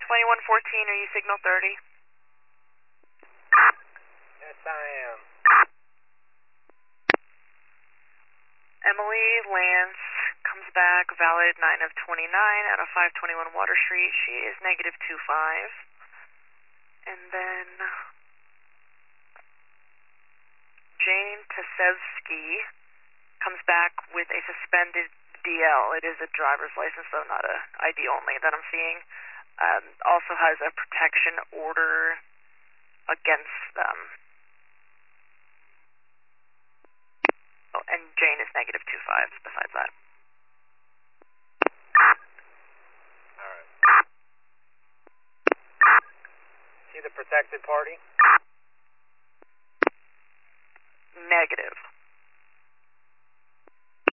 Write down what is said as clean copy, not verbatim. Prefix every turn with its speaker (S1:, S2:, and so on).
S1: 2114, are you signal 30?
S2: Yes, I am.
S1: Emily Lance comes back, valid 9 of 29 out of 521 Water Street. She is negative 25. And then Jane Tasevsky comes back with a suspended DL. It is a driver's license, though not a ID only that I'm seeing. Also has a protection order against them. Oh, and Jane is negative 25 besides that.
S2: Alright. See the protected party?